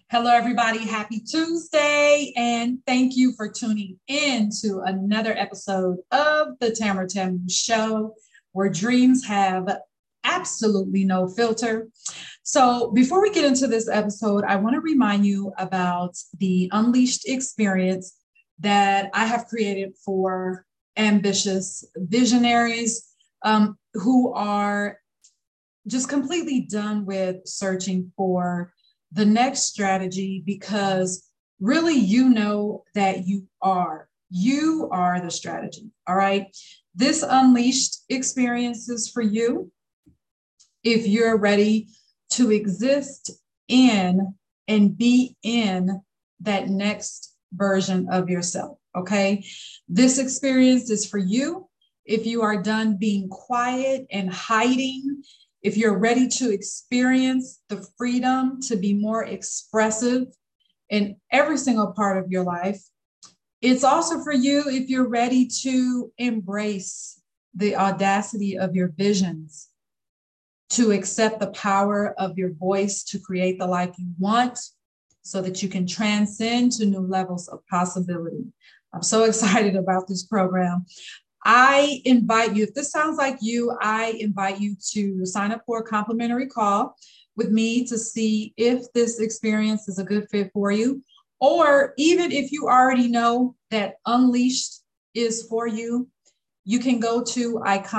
Hello, everybody. Happy Tuesday. And thank you for tuning in to another episode of the Tamara Tamu Show, where dreams have absolutely no filter. So, before we get into this episode, I want to remind you about the Unleashed experience that I have created for ambitious visionaries who are just completely done with searching for the next strategy because really you know that you are the strategy. All right. This unleashed experience is for you if you're ready to exist in and be in that next version of yourself. Okay. This experience is for you if you are done being quiet and hiding, if you're ready to experience the freedom to be more expressive in every single part of your life. It's also for you if you're ready to embrace the audacity of your visions, to accept the power of your voice to create the life you want so that you can transcend to new levels of possibility. I'm so excited about this program. I invite you, if this sounds like you, I invite you to sign up for a complimentary call with me to see if this experience is a good fit for you. Or even if you already know that Unleashed is for you, you can go to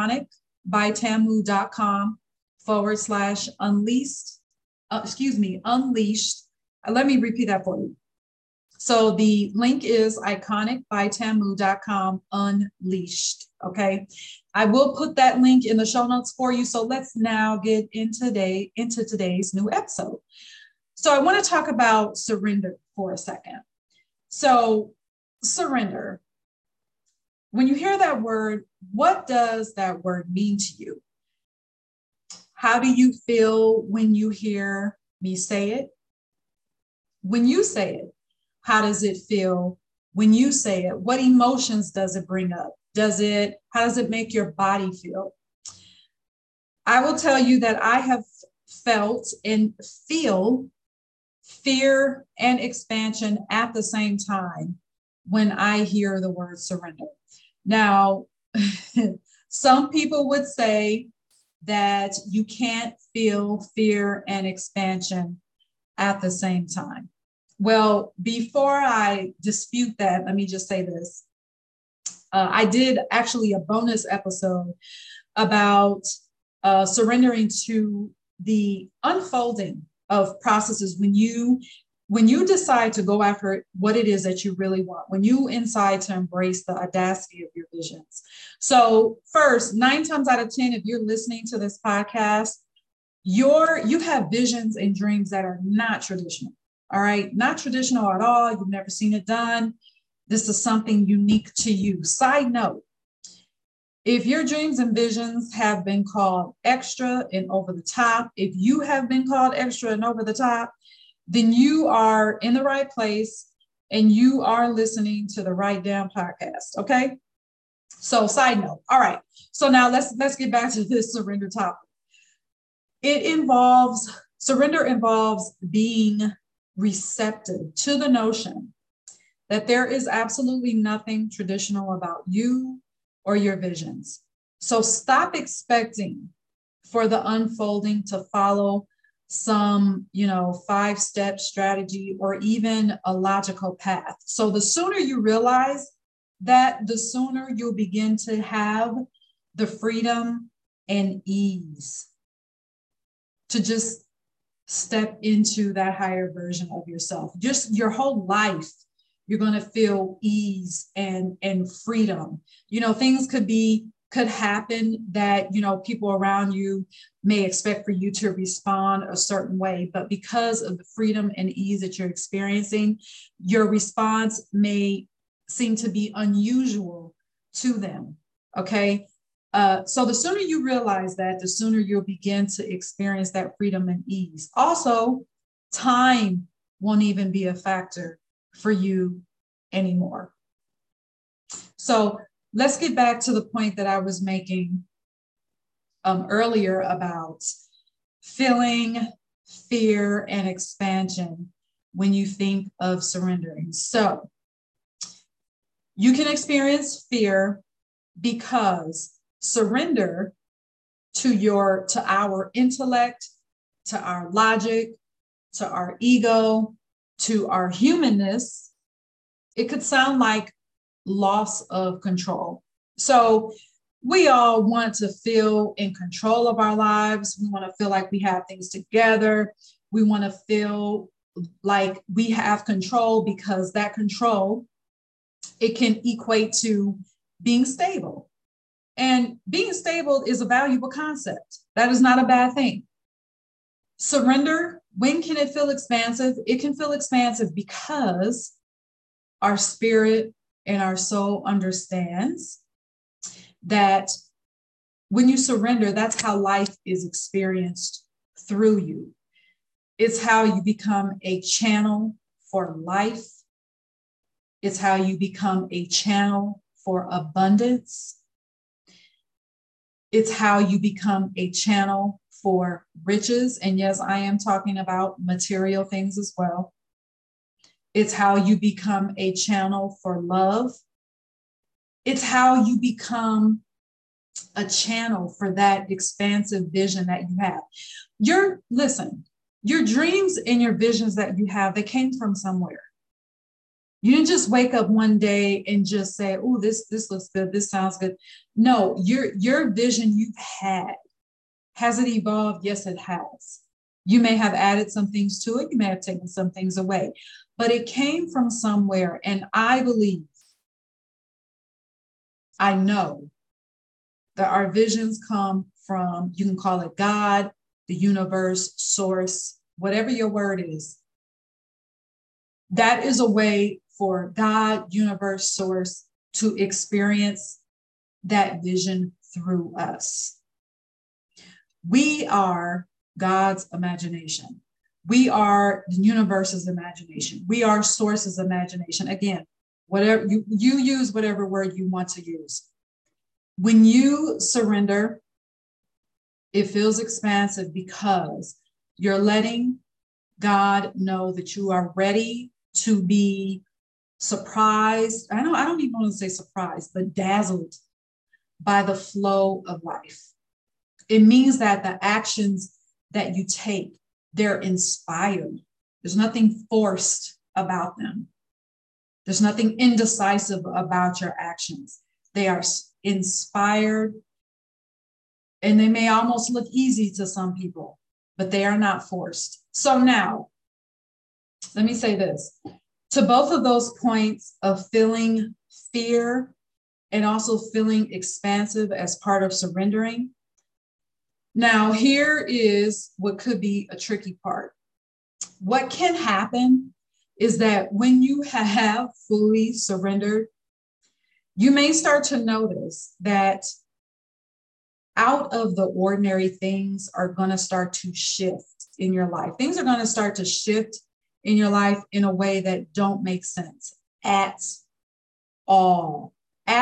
iconicbytamu.com/unleashed. Unleashed. Let me repeat that for you. So the link is iconicbytamu.com unleashed. Okay. I will put that link in the show notes for you. So let's now get into today's new episode. So I want to talk about surrender for a second. So surrender. When you hear that word, what does that word mean to you? How do you feel when you hear me say it? When you say it, how does it feel when you say it? What emotions does it bring up? How does it make your body feel? I will tell you that I have felt and feel fear and expansion at the same time when I hear the word surrender. Now, some people would say that you can't feel fear and expansion at the same time. Well, before I dispute that, let me just say this. I did actually a bonus episode about surrendering to the unfolding of processes when you decide to go after what it is that you really want, when you decide to embrace the audacity of your visions. So first, 9 times out of 10, if you're listening to this podcast, you have visions and dreams that are not traditional. All right. Not traditional at all. You've never seen it done. This is something unique to you. Side note, if your dreams and visions have been called extra and over the top, if you have been called extra and over the top, then you are in the right place and you are listening to the right damn podcast. Okay. So side note. All right. So now let's get back to this surrender topic. Surrender involves being receptive to the notion that there is absolutely nothing traditional about you or your visions. So stop expecting for the unfolding to follow some, 5-step strategy or even a logical path. So the sooner you realize that, the sooner you'll begin to have the freedom and ease to just step into that higher version of yourself. Just your whole life, you're going to feel ease and freedom. Things could happen that, people around you may expect for you to respond a certain way, but because of the freedom and ease that you're experiencing, your response may seem to be unusual to them. Okay. So the sooner you realize that, the sooner you'll begin to experience that freedom and ease. Also, time won't even be a factor for you anymore. So let's get back to the point that I was making earlier about feeling fear and expansion when you think of surrendering. So you can experience fear because surrender to our intellect, to our logic, to our ego, to our humanness, it could sound like loss of control. So we all want to feel in control of our lives. We want to feel like we have things together. We want to feel like we have control, because that control, it can equate to being stable. And being stable is a valuable concept. That is not a bad thing. Surrender, when can it feel expansive? It can feel expansive because our spirit and our soul understands that when you surrender, that's how life is experienced through you. It's how you become a channel for life. It's how you become a channel for abundance. It's how you become a channel for riches. And yes, I am talking about material things as well. It's how you become a channel for love. It's how you become a channel for that expansive vision that you have. Your dreams and your visions that you have, they came from somewhere. You didn't just wake up one day and just say, oh, this looks good, this sounds good. No, your vision you've had, has it evolved? Yes, it has. You may have added some things to it. You may have taken some things away, but it came from somewhere. And I believe, I know that our visions come from, you can call it God, the universe, source, whatever your word is. That is a way for God, universe, source to experience that vision through us. We are God's imagination. We are the universe's imagination. We are source's imagination. Again, whatever you use, whatever word you want to use. When you surrender, it feels expansive because you're letting God know that you are ready to be surprised. I don't even want to say surprised, but dazzled by the flow of life. It means that the actions that you take, they're inspired. There's nothing forced about them. There's nothing indecisive about your actions. They are inspired, and they may almost look easy to some people, but they are not forced. So now, let me say this. To both of those points of feeling fear and also feeling expansive as part of surrendering, now here is what could be a tricky part. What can happen is that when you have fully surrendered, you may start to notice that out of the ordinary things are going to start to shift in your life. Things are going to start to shift in your life in a way that don't make sense at all.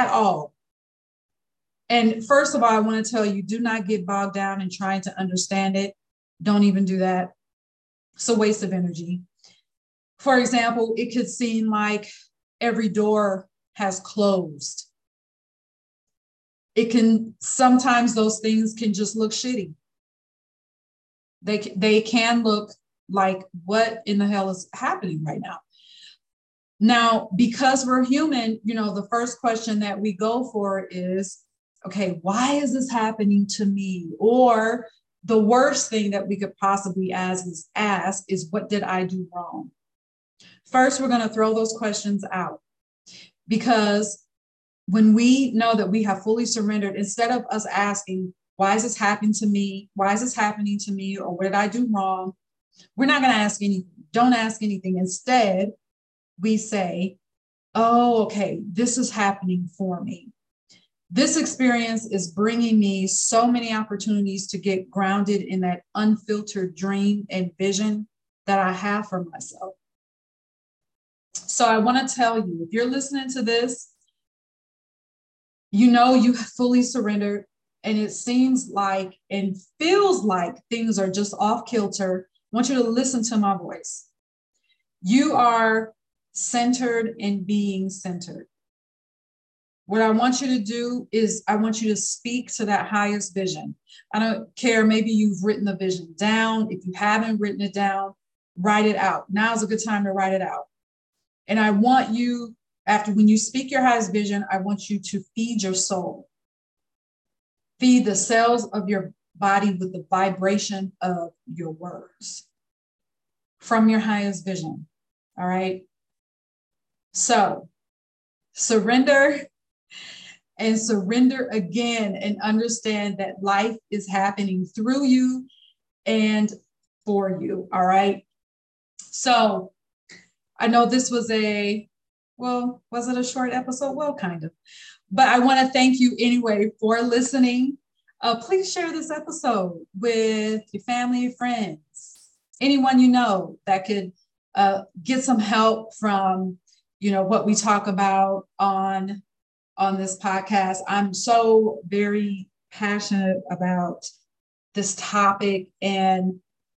And first of all, I want to tell you, do not get bogged down in trying to understand it. Don't even do that. It's a waste of energy. For example, it could seem like every door has closed. Sometimes those things can just look shitty. They can look like, what in the hell is happening right now? Now, because we're human, the first question that we go for is, okay, why is this happening to me? Or the worst thing that we could possibly ask is, what did I do wrong? First, we're going to throw those questions out, because when we know that we have fully surrendered, instead of us asking, why is this happening to me? Why is this happening to me? Or what did I do wrong? We're not going to ask anything. Don't ask anything. Instead, we say, oh, okay, this is happening for me. This experience is bringing me so many opportunities to get grounded in that unfiltered dream and vision that I have for myself. So I want to tell you, if you're listening to this, you have fully surrendered, and it seems like and feels like things are just off kilter. I want you to listen to my voice. You are centered in being centered. What I want you to do is I want you to speak to that highest vision. I don't care, maybe you've written the vision down. If you haven't written it down, write it out. Now's a good time to write it out. And I want you, when you speak your highest vision, I want you to feed your soul. Feed the cells of your body with the vibration of your words from your highest vision. All right. So surrender and surrender again, and understand that life is happening through you and for you. All right. So I know this was was it a short episode? Well, kind of. But I want to thank you anyway for listening. Please share this episode with your family, friends, anyone you know that could get some help from, what we talk about on this podcast. I'm so very passionate about this topic, and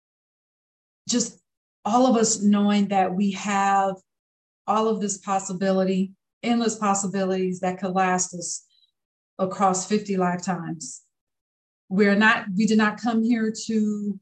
just all of us knowing that we have all of this possibility, endless possibilities that could last us across 50 lifetimes. We did not come here to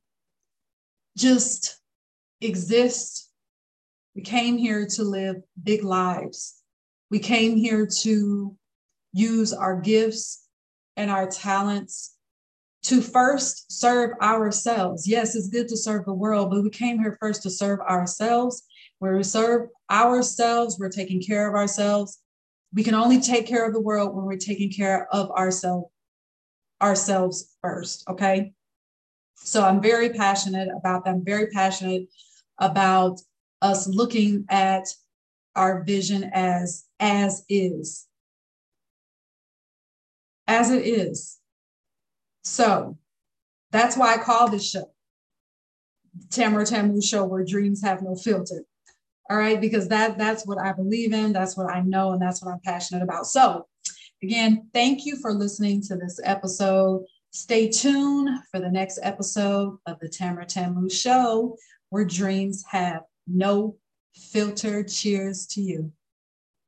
just exist. We came here to live big lives. We came here to use our gifts and our talents to first serve ourselves. Yes, it's good to serve the world, but we came here first to serve ourselves. When we serve ourselves, we're taking care of ourselves. We can only take care of the world when we're taking care of ourselves first, okay? So I'm very passionate about that. I'm very passionate about us looking at our vision as is. As it is. So that's why I call this show Tamara Tamu Show, where dreams have no filter. All right, because that's what I believe in, that's what I know, and that's what I'm passionate about. So again, thank you for listening to this episode. Stay tuned for the next episode of the Tamara Tamu Show, where dreams have no filter. Cheers to you.